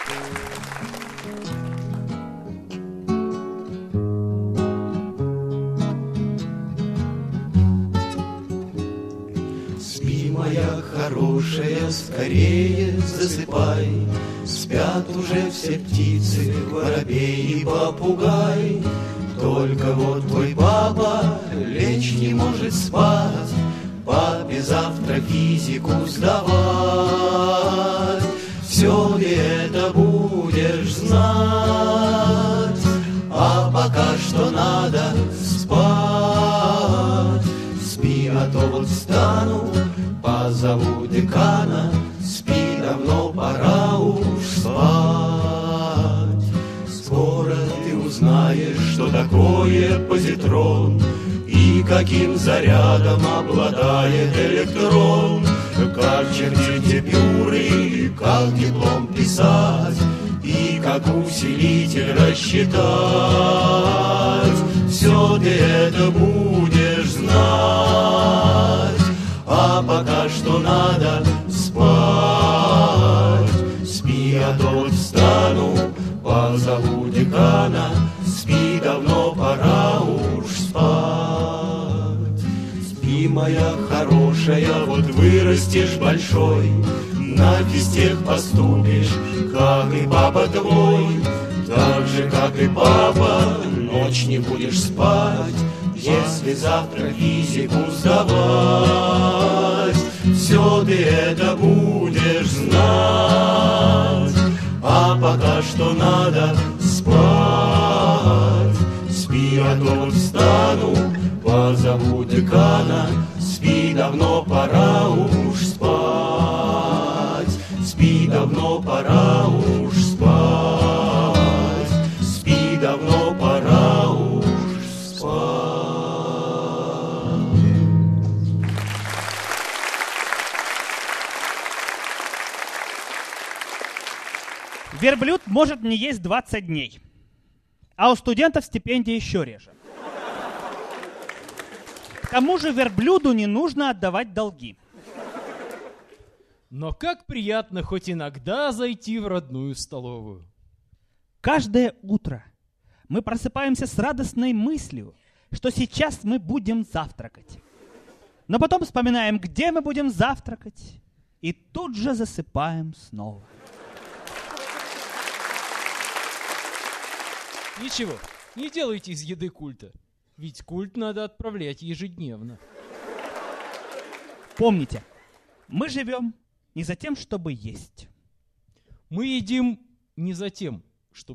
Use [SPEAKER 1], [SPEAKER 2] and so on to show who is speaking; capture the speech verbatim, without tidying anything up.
[SPEAKER 1] Моя хорошая, скорее засыпай, спят уже все птицы, воробей и попугай. Только вот твой папа лечь не может спать, папе завтра физику сдавать. Все ты это будешь знать, а пока что надо спать. Спи, а то вот встану, позову декана, спи, давно пора уж спать. Скоро ты узнаешь, что такое позитрон и каким зарядом обладает электрон. Как чертить дебюры, как диплом писать и как усилитель рассчитать. Все ты это будешь знать, а пока что надо спать. Спи, а то вот встану, позову декана, спи, давно пора уж спать. Спи, моя хорошая, вот вырастешь большой, на физтех поступишь, как и папа твой. Так же, как и папа, ночь не будешь спать, если завтра физику сдавать. Все ты это будешь знать, а пока что надо спать. Спи, а то вот встану, позову декана, спи, давно пора уж спать. Спи, давно пора уж спать. Спи, давно пора уж спать.
[SPEAKER 2] Верблюд может не есть двадцать дней, а у студентов стипендия еще реже. К тому же верблюду не нужно отдавать долги.
[SPEAKER 3] Но как приятно хоть иногда зайти в родную столовую.
[SPEAKER 2] Каждое утро мы просыпаемся с радостной мыслью, что сейчас мы будем завтракать. Но потом вспоминаем, где мы будем завтракать, и тут же засыпаем снова.
[SPEAKER 3] Ничего, не делайте из еды культа, ведь культ надо отправлять ежедневно.
[SPEAKER 2] Помните, мы живем не за тем, чтобы есть.
[SPEAKER 3] Мы едим не за тем,